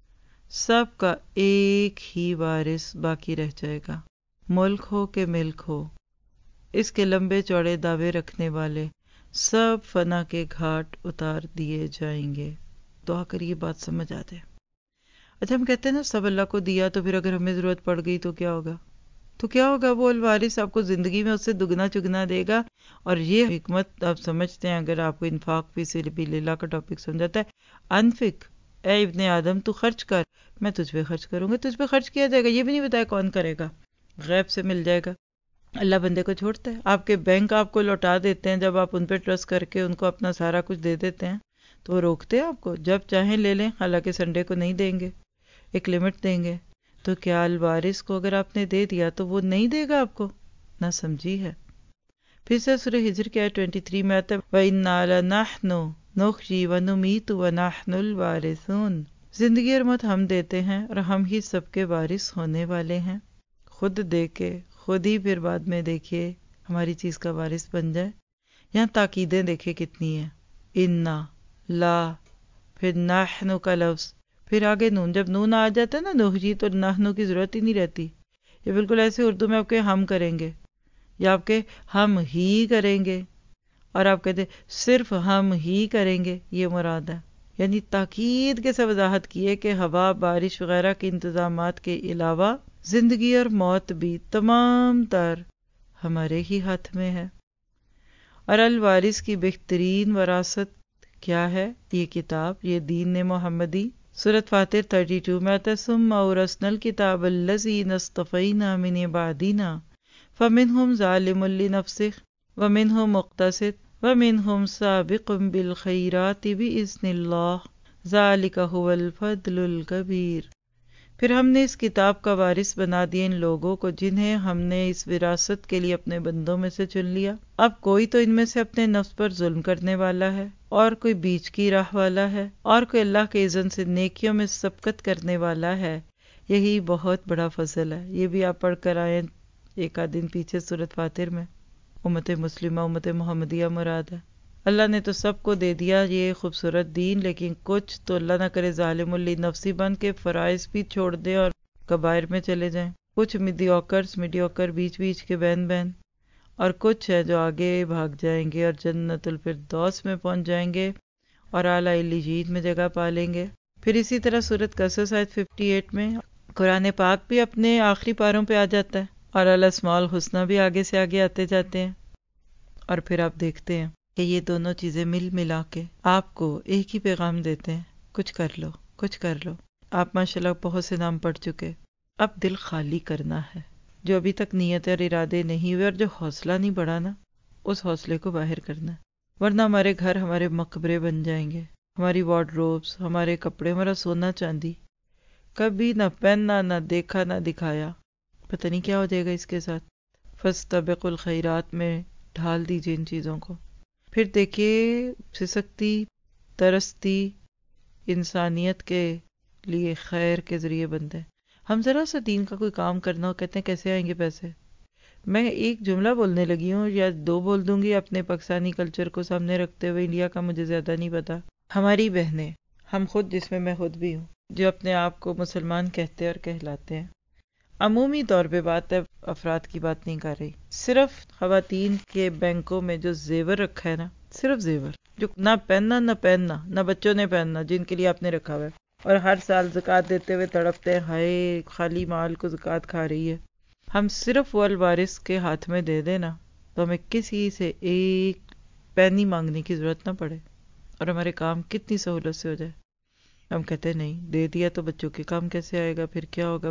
سب کا ایک ہی وارث باقی رہ جائے گا، ملک ہو کہ ملک ہو۔ اس کے لمبے چوڑے دعوے رکھنے والے سب فنا کے گھاٹ اتار دیے جائیں گے۔ دعا کریے بات سمجھ آ جائے۔ اچھا ہم کہتے ہیں نا سب اللہ کو دیا، تو پھر اگر ہمیں ضرورت پڑ گئی تو کیا ہوگا؟ تو کیا ہوگا؟ وہ الوارث آپ کو زندگی میں اس سے دگنا چگنا دے گا۔ اور یہ حکمت آپ سمجھتے ہیں، اگر آپ کو انفاق فی سبیل اللہ کا ٹاپک سمجھاتا ہے، انفق اے ابن آدم تو خرچ کر، میں تجھ پہ خرچ کروں گا، تجھ پہ خرچ کیا جائے گا، یہ بھی نہیں بتایا کون کرے گا، غیب سے مل جائے گا۔ اللہ بندے کو چھوڑتا ہے، آپ کے بینک آپ کو لوٹا دیتے ہیں جب آپ ان پہ ٹرسٹ کر کے ان کو اپنا سارا کچھ دے دیتے ہیں، تو وہ روکتے ہیں آپ کو، جب چاہیں لے لیں، حالانکہ سنڈے کو نہیں دیں گے، ایک لمٹ دیں گے۔ تو کیا الوارث کو اگر آپ نے دے دیا تو وہ نہیں دے گا آپ کو؟ نہ سمجھی ہے۔ پھر سے سورہ ہجر کی آیت 23 میں آتا ہے وَإِنَّا لَنَحْنُ نُحْيِي وَنُمِيتُ وَنَحْنُ الْوَارِثُونَ، زندگی اور موت ہم دیتے ہیں اور ہم ہی سب کے وارث ہونے والے ہیں۔ خود دے کے خود ہی پھر بعد میں دیکھیے ہماری چیز کا وارث بن جائے۔ یہاں تاکیدیں دیکھیں کتنی ہیں، انا، لا، پھر نحن کا لفظ، پھر آگے نون، جب نون آ جاتا ہے نا نحجی تو نحنو کی ضرورت ہی نہیں رہتی۔ یہ بالکل ایسے اردو میں آپ کے ہم کریں گے یا آپ کے ہم ہی کریں گے، اور آپ کہتے صرف ہم ہی کریں گے، یہ مراد ہے۔ یعنی تاکید کے ساتھ وضاحت کی ہے کہ ہوا، بارش وغیرہ کے انتظامات کے علاوہ زندگی اور موت بھی تمام تر ہمارے ہی ہاتھ میں ہے۔ اور الوارث کی بہترین وراثت کیا ہے؟ یہ کتاب، یہ دین محمدی۔ سورۃ فاتر 32 میں آتا ہے ثم اورثنا الکتاب الذین اصطفینا من عبادنا فمنہم ظالم لنفسہ ومنہم مقتصد ومنہم سابق بالخیرات بإذن اللہ ذلک هو الفضل الکبیر۔ پھر ہم نے اس کتاب کا وارث بنا دیا ان لوگوں کو جنہیں ہم نے اس وراثت کے لیے اپنے بندوں میں سے چن لیا۔ اب کوئی تو ان میں سے اپنے نفس پر ظلم کرنے والا ہے، اور کوئی بیچ کی راہ والا ہے، اور کوئی اللہ کے اذن سے نیکیوں میں سبقت کرنے والا ہے۔ یہی بہت بڑا فضل ہے۔ یہ بھی آپ پڑھ کر آئیں ایک آدھ دن پیچھے سورۃ فاتر میں۔ امت مسلمہ، امت محمدیہ مراد ہے۔ اللہ نے تو سب کو دے دیا یہ خوبصورت دین، لیکن کچھ تو اللہ نہ کرے ظالم لنفسی بن کے فرائض بھی چھوڑ دیں اور کبائر میں چلے جائیں۔ کچھ میڈیوکر بیچ بیچ کے بین اور کچھ ہے جو آگے بھاگ جائیں گے اور جنت الفردوس میں پہنچ جائیں گے اور اعلیٰ علیین میں جگہ پا لیں گے۔ پھر اسی طرح سورۃ قصص آیت 58 میں قرآن پاک بھی اپنے آخری پاروں پہ آ جاتا ہے، اور الاسماء الحسنی بھی آگے سے آگے آتے جاتے ہیں۔ اور پھر آپ دیکھتے ہیں کہ یہ دونوں چیزیں ملا کے آپ کو ایک ہی پیغام دیتے ہیں، کچھ کر لو، کچھ کر لو۔ آپ ماشاءاللہ بہت سے نام پڑھ چکے، اب دل خالی کرنا ہے۔ جو ابھی تک نیت اور ارادے نہیں ہوئے اور جو حوصلہ نہیں بڑھا نا، اس حوصلے کو باہر کرنا ہے، ورنہ ہمارے گھر ہمارے مقبرے بن جائیں گے۔ ہماری وارڈروبس، ہمارے کپڑے، ہمارا سونا چاندی کبھی نہ پہننا، نہ دیکھا، نہ دکھایا، پتہ نہیں کیا ہو جائے گا اس کے ساتھ۔ فاستبقوا الخیرات میں ڈھال دیجیے ان چیزوں کو۔ پھر دیکھیے سسکتی، ترستی انسانیت کے لیے خیر کے ذریعے بنتے ہیں۔ ہم ذرا سا دین کا کوئی کام کرنا ہو، کہتے ہیں کیسے آئیں گے پیسے؟ میں ایک جملہ بولنے لگی ہوں یا دو بول دوں گی اپنے پاکستانی کلچر کو سامنے رکھتے ہوئے، انڈیا کا مجھے زیادہ نہیں پتا۔ ہماری بہنیں، ہم خود، جس میں خود بھی ہوں، جو اپنے آپ کو مسلمان کہتے اور کہلاتے ہیں، عمومی طور پہ بات ہے، افراد کی بات نہیں کر رہی، صرف خواتین کے بینکوں میں جو زیور رکھا ہے نا، صرف زیور جو نہ پہننا نہ بچوں نے پہننا، جن کے لیے آپ نے رکھا ہوا ہے، اور ہر سال زکوٰۃ دیتے ہوئے تڑپتے ہیں، ہائے خالی مال کو زکوٰۃ کھا رہی ہے۔ ہم صرف وہ الوارث کے ہاتھ میں دے دینا تو ہمیں کسی سے ایک پینی مانگنے کی ضرورت نہ پڑے، اور ہمارے کام کتنی سہولت سے ہو جائے۔ ہم کہتے ہیں نہیں دے دیا تو بچوں کے کام کیسے آئے گا، پھر کیا ہوگا۔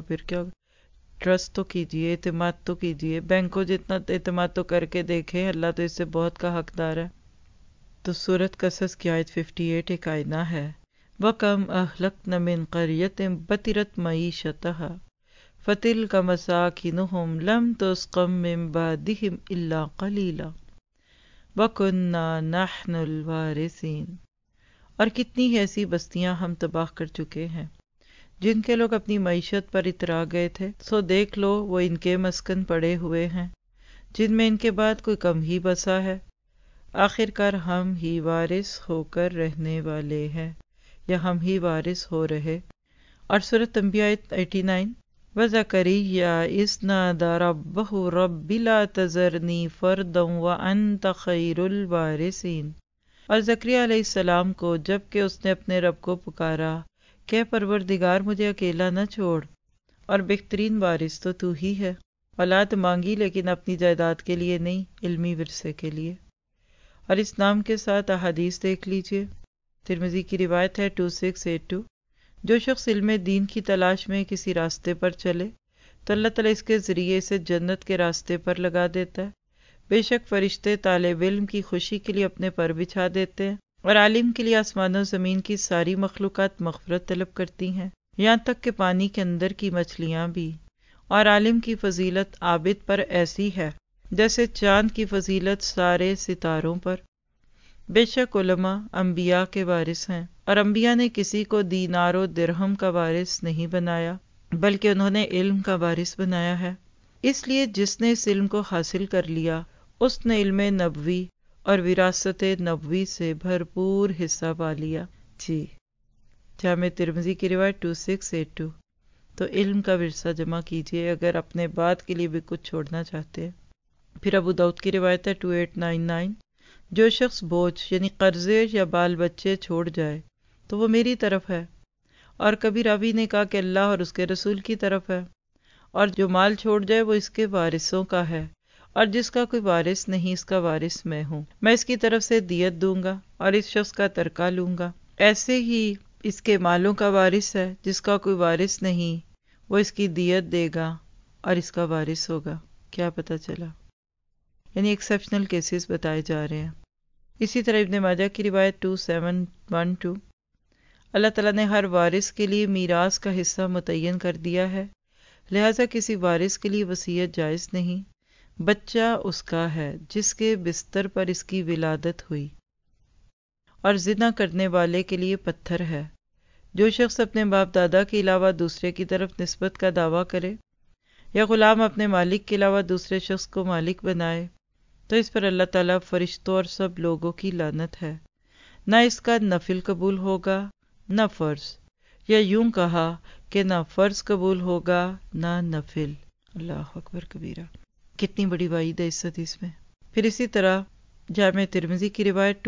ٹرسٹ تو کیجئے، اعتماد تو کیجئے، بینک کو جتنا اعتماد تو کر کے دیکھیں، اللہ تو اس سے بہت کا حقدار ہے۔ تو سورۃ قصص کی آیت 58 ایک آئینہ ہے۔ وَكَمْ أَهْلَكْنَا مِنْ قَرْيَةٍ بَطِرَتْ مَعِيشَتَهَا فَتِلْكَ مَسَاكِنُهُمْ لَمْ تُسْكَنْ مِنْ بَعْدِهِمْ إِلَّا قَلِيلًا وَكُنَّا نَحْنُ الْوَارِثِينَ۔ اور کتنی ہی ایسی بستیاں ہم تباہ کر چکے ہیں جن کے لوگ اپنی معیشت پر اترا گئے تھے، سو دیکھ لو وہ ان کے مسکن پڑے ہوئے ہیں جن میں ان کے بعد کوئی کم ہی بسا ہے۔ آخر کار ہم ہی وارث ہو کر رہنے والے ہیں، یا ہم ہی وارث ہو رہے۔ اور سورۃ انبیاء 89 وَزَكَرِيَّا إِذْ نَادَىٰ رَبَّهُ رَبِّ لَا تَذَرْنِي فَرْدًا وَأَنْتَ خَيْرُ الْوَارِثِينَ۔ اور زکریا علیہ السلام کو جب کہ اس نے اپنے رب کو پکارا کہ پروردگار مجھے اکیلا نہ چھوڑ، اور بہترین وارث تو ہی ہے۔ اولاد مانگی لیکن اپنی جائیداد کے لیے نہیں، علمی ورثے کے لیے۔ اور اس نام کے ساتھ احادیث دیکھ لیجئے۔ ترمذی کی روایت ہے 2682، جو شخص علم دین کی تلاش میں کسی راستے پر چلے تو اللہ تعالیٰ اس کے ذریعے سے جنت کے راستے پر لگا دیتا ہے۔ بے شک فرشتے طالب علم کی خوشی کے لیے اپنے پر بچھا دیتے ہیں، اور عالم کے لیے آسمان و زمین کی ساری مخلوقات مغفرت طلب کرتی ہیں، یہاں تک کہ پانی کے اندر کی مچھلیاں بھی۔ اور عالم کی فضیلت عابد پر ایسی ہے جیسے چاند کی فضیلت سارے ستاروں پر۔ بے شک علماء انبیاء کے وارث ہیں، اور انبیاء نے کسی کو دینار و درہم کا وارث نہیں بنایا بلکہ انہوں نے علم کا وارث بنایا ہے۔ اس لیے جس نے اس علم کو حاصل کر لیا اس نے علم نبوی اور وراثت نبوی سے بھرپور حصہ پا لیا۔ جی، جامع ترمذی کی روایت 2682۔ تو علم کا ورثہ جمع کیجئے اگر اپنے بعد کے لیے بھی کچھ چھوڑنا چاہتے ہیں۔ پھر ابو داؤد کی روایت ہے 2899، جو شخص بوجھ یعنی قرضے یا بال بچے چھوڑ جائے تو وہ میری طرف ہے۔ اور کبھی راوی نے کہا کہ اللہ اور اس کے رسول کی طرف ہے۔ اور جو مال چھوڑ جائے وہ اس کے وارثوں کا ہے، اور جس کا کوئی وارث نہیں اس کا وارث میں ہوں، میں اس کی طرف سے دیت دوں گا اور اس شخص کا ترکہ لوں گا۔ ایسے ہی اس کے مالوں کا وارث ہے، جس کا کوئی وارث نہیں وہ اس کی دیت دے گا اور اس کا وارث ہوگا۔ کیا پتہ چلا؟ یعنی ایکسیپشنل کیسز بتائے جا رہے ہیں۔ اسی طرح ابن ماجہ کی روایت 2712، اللہ تعالیٰ نے ہر وارث کے لیے میراث کا حصہ متعین کر دیا ہے، لہٰذا کسی وارث کے لیے وصیت جائز نہیں۔ بچہ اس کا ہے جس کے بستر پر اس کی ولادت ہوئی، اور زنا کرنے والے کے لیے پتھر ہے۔ جو شخص اپنے باپ دادا کے علاوہ دوسرے کی طرف نسبت کا دعویٰ کرے، یا غلام اپنے مالک کے علاوہ دوسرے شخص کو مالک بنائے، تو اس پر اللہ تعالیٰ فرشتوں اور سب لوگوں کی لعنت ہے۔ نہ اس کا نفل قبول ہوگا نہ فرض، یا یوں کہا کہ نہ فرض قبول ہوگا نہ نفل۔ اللہ اکبر کبیرہ، کتنی بڑی وعید ہے اس حدیث میں۔ پھر اسی طرح جامع ترمذی کی روایت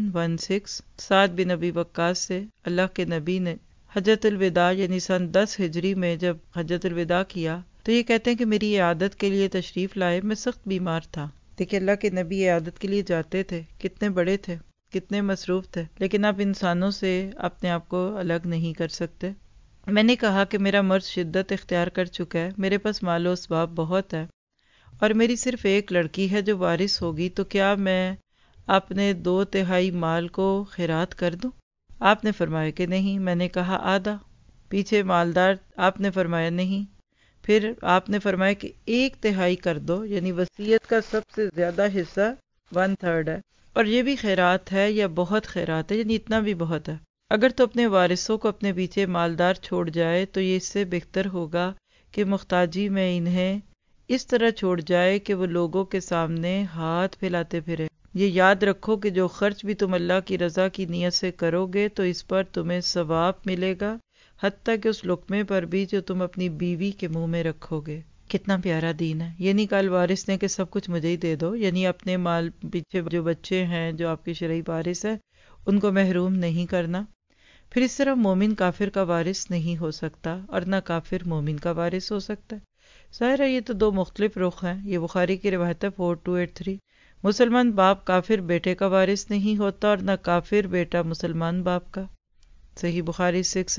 2116، سعد بن ابی وقاص سے اللہ کے نبی نے حجۃ الوداع یعنی سن 10 ہجری میں جب حجۃ الوداع کیا تو یہ کہتے ہیں کہ میری عیادت کے لیے تشریف لائے، میں سخت بیمار تھا۔ دیکھیں اللہ کے نبی عیادت کے لیے جاتے تھے، کتنے بڑے تھے، کتنے مصروف تھے، لیکن آپ انسانوں سے اپنے آپ کو الگ نہیں کر سکتے۔ میں نے کہا کہ میرا مرض شدت اختیار کر چکا ہے، میرے پاس مال و اسباب بہت ہے، اور میری صرف ایک لڑکی ہے جو وارث ہوگی، تو کیا میں اپنے 2/3 مال کو خیرات کر دوں؟ آپ نے فرمایا کہ نہیں۔ میں نے کہا آدھا، پیچھے مالدار، آپ نے فرمایا نہیں۔ پھر آپ نے فرمایا کہ 1/3 کر دو، یعنی وصیت کا سب سے زیادہ حصہ 1/3 ہے، اور یہ بھی خیرات ہے یا بہت خیرات ہے، یعنی اتنا بھی بہت ہے۔ اگر تو اپنے وارثوں کو اپنے پیچھے مالدار چھوڑ جائے تو یہ اس سے بہتر ہوگا کہ مختاجی میں انہیں اس طرح چھوڑ جائے کہ وہ لوگوں کے سامنے ہاتھ پھیلاتے پھرے۔ یہ یاد رکھو کہ جو خرچ بھی تم اللہ کی رضا کی نیت سے کرو گے تو اس پر تمہیں ثواب ملے گا، حتیٰ کہ اس لقمے پر بھی جو تم اپنی بیوی کے منہ میں رکھو گے۔ کتنا پیارا دین ہے۔ یہ نہیں کہا وارث نے کہ سب کچھ مجھے ہی دے دو، یعنی اپنے مال پیچھے جو بچے ہیں جو آپ کے شرعی وارث ہیں ان کو محروم نہیں کرنا۔ پھر اس طرح مومن کافر کا وارث نہیں ہو سکتا، اور نہ کافر مومن کا وارث ہو سکتا ہے۔ ظاہر ہے یہ تو دو مختلف رخ ہیں۔ یہ بخاری کی روایت ہے 4283، مسلمان باپ کافر بیٹے کا وارث نہیں ہوتا، اور نہ کافر بیٹا مسلمان باپ کا۔ صحیح بخاری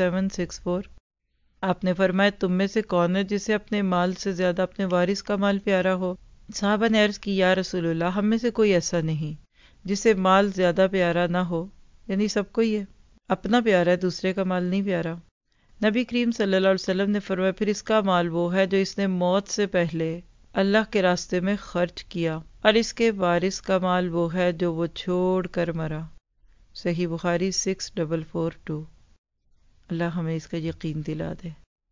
6764۔ آپ نے فرمایا تم میں سے کون ہے جسے اپنے مال سے زیادہ اپنے وارث کا مال پیارا ہو؟ صحابہ نے عرض کی یا رسول اللہ، ہم میں سے کوئی ایسا نہیں جسے مال زیادہ پیارا نہ ہو، یعنی سب کو ہی ہے، اپنا پیارا ہے، دوسرے کا مال نہیں پیارا۔ نبی کریم صلی اللہ علیہ وسلم نے فرمایا پھر اس کا مال وہ ہے جو اس نے موت سے پہلے اللہ کے راستے میں خرچ کیا، اور اس کے وارث کا مال وہ ہے جو وہ چھوڑ کر مرا۔ صحیح بخاری 6442۔ اللہ ہمیں اس کا یقین دلا دے۔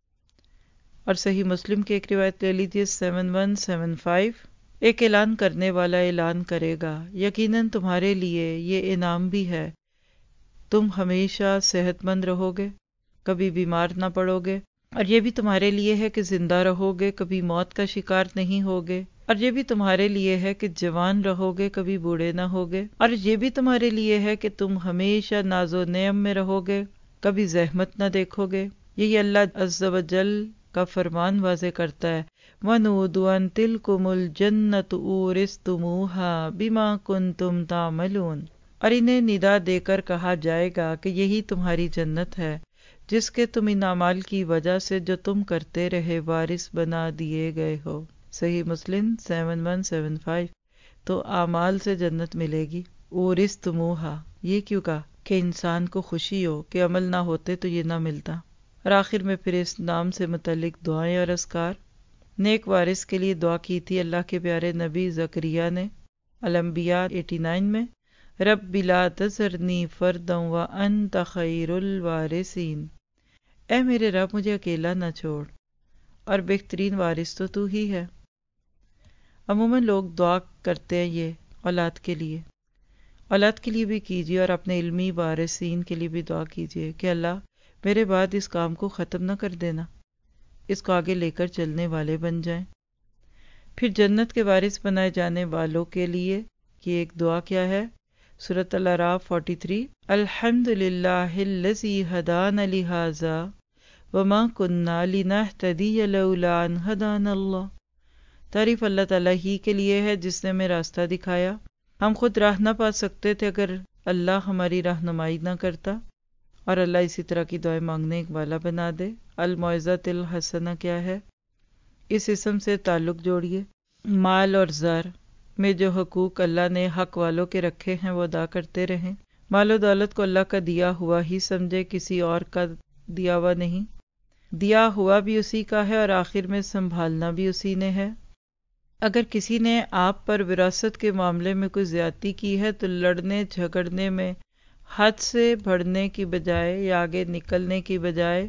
اور صحیح مسلم کی ایک روایت لے لیجیے 7175۔ ایک اعلان کرنے والا اعلان کرے گا، یقیناً تمہارے لیے یہ انعام بھی ہے، تم ہمیشہ صحت مند رہو گے، کبھی بیمار نہ پڑو گے، اور یہ بھی تمہارے لیے ہے کہ زندہ رہو گے، کبھی موت کا شکار نہیں ہوگے، اور یہ بھی تمہارے لیے ہے کہ جوان رہو گے، کبھی بوڑھے نہ ہوگے، اور یہ بھی تمہارے لیے ہے کہ تم ہمیشہ ناز و نعم میں رہو گے، کبھی زحمت نہ دیکھو گے۔ یہی اللہ عز و جل کا فرمان واضح کرتا ہے، وَنُودُوا أَن تِلْكُمُ الْجَنَّةُ أُورِثْتُمُوهَا بِمَا كُنْتُمْ تَعْمَلُونَ، اور انہیں ندا دے کر کہا جائے گا کہ یہی تمہاری جنت ہے جس کے تم ان اعمال کی وجہ سے جو تم کرتے رہے وارث بنا دیے گئے ہو۔ صحیح مسلم 7175۔ تو اعمال سے جنت ملے گی۔ اورثتموہا، یہ کیوں کہا کہ انسان کو خوشی ہو کہ عمل نہ ہوتے تو یہ نہ ملتا۔ اور آخر میں پھر اس نام سے متعلق دعائیں اور اذکار۔ نیک وارث کے لیے دعا کی تھی اللہ کے پیارے نبی زکریا نے الانبیاء 89 میں، رب لا تذرنی فردا وانت خیر الوارثین، اے میرے رب مجھے اکیلا نہ چھوڑ، اور بہترین وارث تو تو ہی ہے۔ عموماً لوگ دعا کرتے ہیں یہ اولاد کے لیے بھی کیجیے، اور اپنے علمی وارثین کے لیے بھی دعا کیجیے کہ اللہ میرے بعد اس کام کو ختم نہ کر دینا، اس کو آگے لے کر چلنے والے بن جائیں۔ پھر جنت کے وارث بنائے جانے والوں کے لیے یہ ایک دعا کیا ہے؟ سورۃ الاعراف 43، الحمد للہ الذی ہدانا لہذا وما کنا لنہتدی لولا ان ہدانا اللہ۔ تعریف اللہ تعالیٰ ہی کے لیے ہے جس نے ہمیں راستہ دکھایا، ہم خود راہ نہ پا سکتے تھے اگر اللہ ہماری رہنمائی نہ کرتا۔ اور اللہ اسی طرح کی دعائیں مانگنے والا بنا دے۔ الموعظۃ الحسنہ کیا ہے؟ اس اسم سے تعلق جوڑیے۔ مال اور زر میں جو حقوق اللہ نے حق والوں کے رکھے ہیں وہ ادا کرتے رہیں۔ مال و دولت کو اللہ کا دیا ہوا ہی سمجھے، کسی اور کا دیا ہوا نہیں۔ دیا ہوا بھی اسی کا ہے اور آخر میں سنبھالنا بھی اسی نے ہے۔ اگر کسی نے آپ پر وراثت کے معاملے میں کوئی زیادتی کی ہے تو لڑنے جھگڑنے میں حد سے بڑھنے کی بجائے یا آگے نکلنے کی بجائے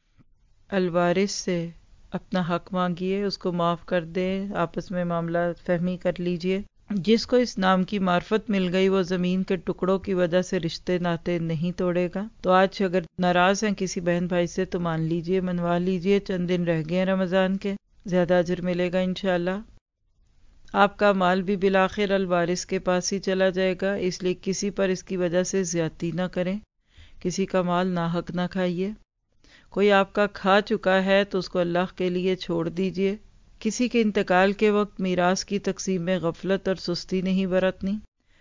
الوارث سے اپنا حق مانگیے، اس کو معاف کر دیں، آپس میں معاملہ فہمی کر لیجئے۔ جس کو اس نام کی معرفت مل گئی وہ زمین کے ٹکڑوں کی وجہ سے رشتے ناتے نہیں توڑے گا۔ تو آج اگر ناراض ہیں کسی بہن بھائی سے تو مان لیجئے، منوا لیجئے، چند دن رہ گئے ہیں رمضان کے، زیادہ اجر ملے گا انشاءاللہ۔ آپ کا مال بھی بالآخر الوارث کے پاس ہی چلا جائے گا، اس لیے کسی پر اس کی وجہ سے زیادتی نہ کریں، کسی کا مال ناحق نہ کھائیے۔ کوئی آپ کا کھا چکا ہے تو اس کو اللہ کے لیے چھوڑ دیجئے۔ کسی کے انتقال کے وقت میراث کی تقسیم میں غفلت اور سستی نہیں برتنی،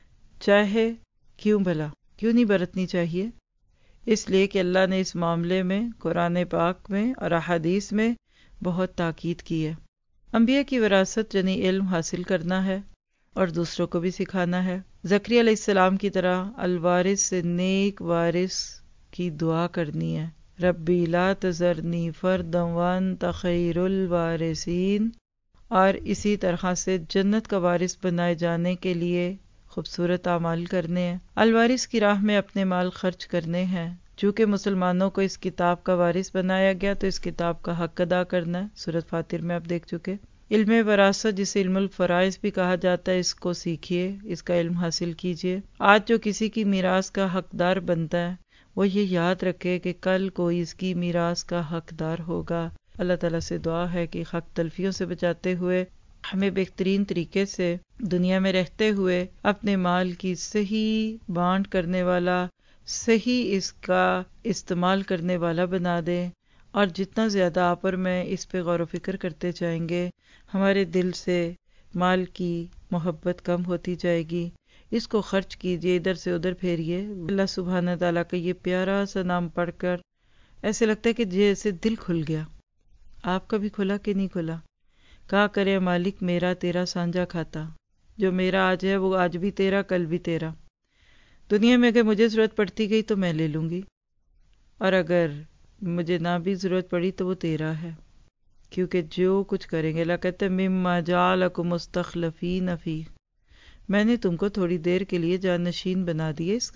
چاہے کیوں نہیں برتنی چاہیے؟ اس لیے کہ اللہ نے اس معاملے میں قرآن پاک میں اور احادیث میں بہت تاکید کی ہے۔ انبیاء کی وراثت یعنی علم حاصل کرنا ہے اور دوسروں کو بھی سکھانا ہے۔ زکریا علیہ السلام کی طرح الوارث سے نیک وارث کی دعا کرنی ہے، ربی لا تذرنی فردا وانت خیر الوارثین، اور اسی طرح سے جنت کا وارث بنائے جانے کے لیے خوبصورت اعمال کرنے ہیں، الوارث کی راہ میں اپنے مال خرچ کرنے ہیں۔ چونکہ مسلمانوں کو اس کتاب کا وارث بنایا گیا تو اس کتاب کا حق ادا کرنا ہے، سورۃ فاطر میں آپ دیکھ چکے۔ علم وراثت جسے علم الفرائض بھی کہا جاتا ہے، اس کو سیکھیے، اس کا علم حاصل کیجیے۔ آج جو کسی کی میراث کا حقدار بنتا ہے وہ یہ یاد رکھے کہ کل کوئی اس کی میراث کا حقدار ہوگا۔ اللہ تعالیٰ سے دعا ہے کہ حق تلفیوں سے بچاتے ہوئے ہمیں بہترین طریقے سے دنیا میں رہتے ہوئے اپنے مال کی صحیح بانٹ کرنے والا، صحیح اس کا استعمال کرنے والا بنا دے، اور جتنا زیادہ آپ اور میں اس پہ غور و فکر کرتے جائیں گے ہمارے دل سے مال کی محبت کم ہوتی جائے گی۔ اس کو خرچ کیجئے، ادھر سے ادھر پھیریے۔ اللہ سبحانہ تعالیٰ کا یہ پیارا سا نام پڑھ کر ایسے لگتا ہے کہ جیسے دل کھل گیا۔ آپ کا بھی کھلا کہ نہیں کھلا؟ کہا کرے مالک میرا تیرا سانجا کھاتا، جو میرا آج ہے وہ آج بھی تیرا، کل بھی تیرا۔ دنیا میں اگر مجھے ضرورت پڑتی گئی تو میں لے لوں گی، اور اگر مجھے نہ بھی ضرورت پڑی تو وہ تیرا ہے، کیونکہ جو کچھ کریں گے اللہ کہتے ہیں مما جعلکم مستخلفین فیہ، میں نے تم کو تھوڑی دیر کے لیے جانشین بنا دیا اس کا،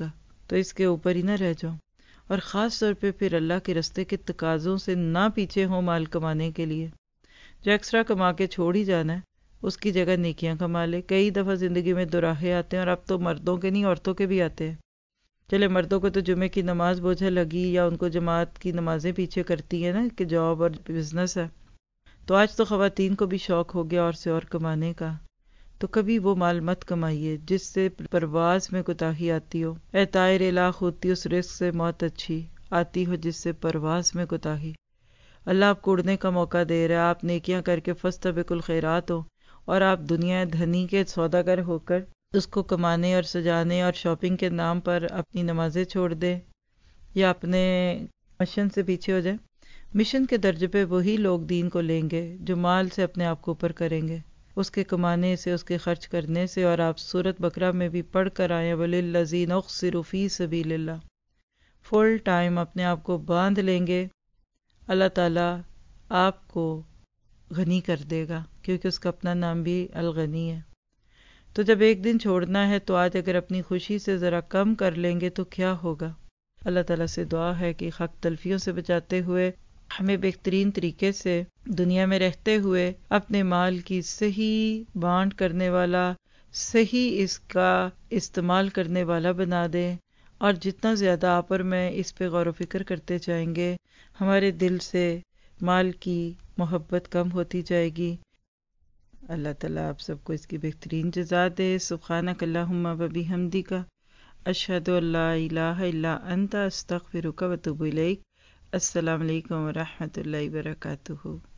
تو اس کے اوپر ہی نہ رہ جاؤ، اور خاص طور پہ پھر اللہ کے راستے کے تقاضوں سے نہ پیچھے ہوں مال کمانے کے لیے۔ جو ایکسٹرا کما کے چھوڑ ہی جانا ہے اس کی جگہ نیکیاں کما لے۔ کئی دفعہ زندگی میں دوراہے آتے ہیں، اور اب تو مردوں کے نہیں عورتوں کے بھی آتے ہیں۔ چلے مردوں کو تو جمعے کی نماز بوجھا لگی، یا ان کو جماعت کی نمازیں پیچھے کرتی ہیں نا کہ جاب اور بزنس ہے، تو آج تو خواتین کو بھی شوق ہو گیا اور سے اور کمانے کا۔ تو کبھی وہ مال مت کمائیے جس سے پرواز میں کوتاہی آتی ہو۔ اے طائر لاخ ہوتی اس رزق سے موت اچھی، آتی ہو جس سے پرواز میں کوتاہی۔ اللہ آپ کو اڑنے کا موقع دے رہا ہے، آپ نیکیاں کر کے فاستبقوا الخیرات ہو، اور آپ دنیا دھنی کے سوداگر ہو کر اس کو کمانے اور سجانے اور شاپنگ کے نام پر اپنی نمازیں چھوڑ دے یا اپنے مشن سے پیچھے ہو جائے۔ مشن کے درجے پہ وہی لوگ دین کو لیں گے جو مال سے اپنے آپ کو اوپر کریں گے، اس کے کمانے سے، اس کے خرچ کرنے سے۔ اور آپ سورۃ بقرہ میں بھی پڑھ کر آئے وَلِلَّذِينَ اُحْصِرُوا فِي سَبِيلِ اللَّهِ، فل ٹائم اپنے آپ کو باندھ لیں گے، اللہ تعالیٰ آپ کو غنی کر دے گا، کیونکہ اس کا اپنا نام بھی الغنی ہے۔ تو جب ایک دن چھوڑنا ہے تو آج اگر اپنی خوشی سے ذرا کم کر لیں گے تو کیا ہوگا؟ اللہ تعالیٰ سے دعا ہے کہ حق تلفیوں سے بچاتے ہوئے ہمیں بہترین طریقے سے دنیا میں رہتے ہوئے اپنے مال کی صحیح بانٹ کرنے والا، صحیح اس کا استعمال کرنے والا بنا دے، اور جتنا زیادہ آپ اور میں اس پہ غور و فکر کرتے جائیں گے ہمارے دل سے مال کی محبت کم ہوتی جائے گی۔ اللہ تعالیٰ آپ سب کو اس کی بہترین جزا دے۔ سبحانک اللہم و بحمدک، اشہد ان لا الہ الا انت، استغفرک و اتوب الیک۔ السلام علیکم ورحمۃ اللہ وبرکاتہ۔